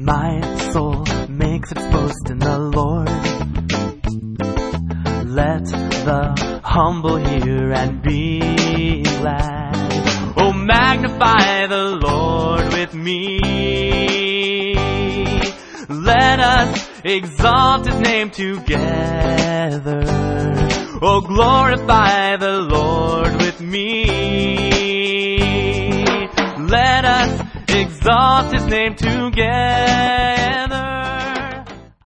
My soul makes its boast in the Lord. Let the humble hear and be glad. Oh, magnify the Lord with me. Let us exalt His name together. Oh, glorify the Lord with me. Let us exalt His name together.